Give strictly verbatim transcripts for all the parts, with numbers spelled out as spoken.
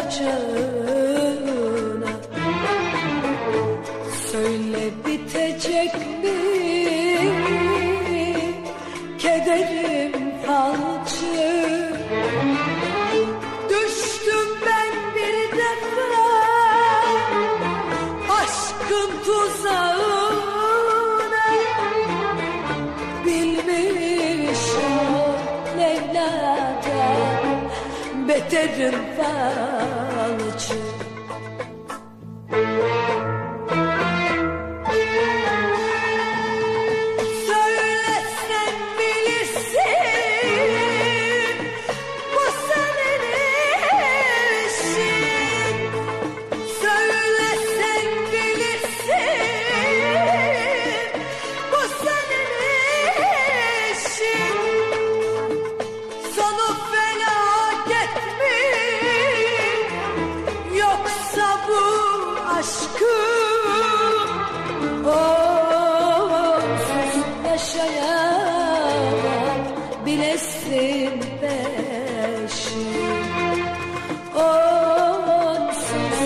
acına. Söyle bitecek mi kederim falcı? Düştüm ben bir defa aşkın tuzağına. Bilmiş o Leyla'dan beterim falcı. Söylesen bilirsin bu senin işin. Söylesen bilirsin bu senin işin. Sonu felaket mi yoksa bu aşkın? Onsuz yaşayamam bilesin peşin. Onsuz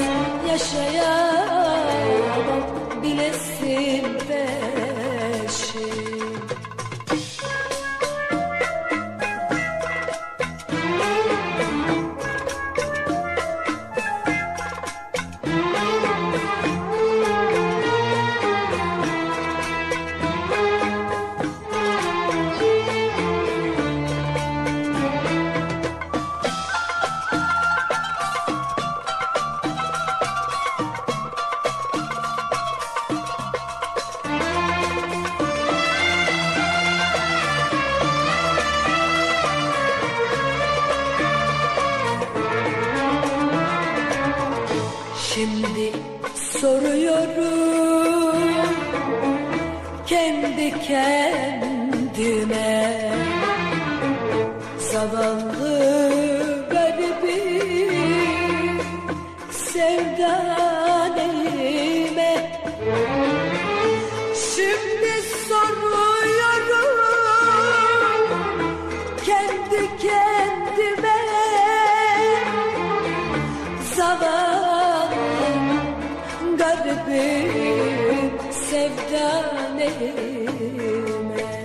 yaşayamam bilesin peşin. Şimdi soruyorum kendi kendime, zavallı garibim sevda neyime. Şimdi soruyorum kendi kendime, zavallı garibim sevda neyime.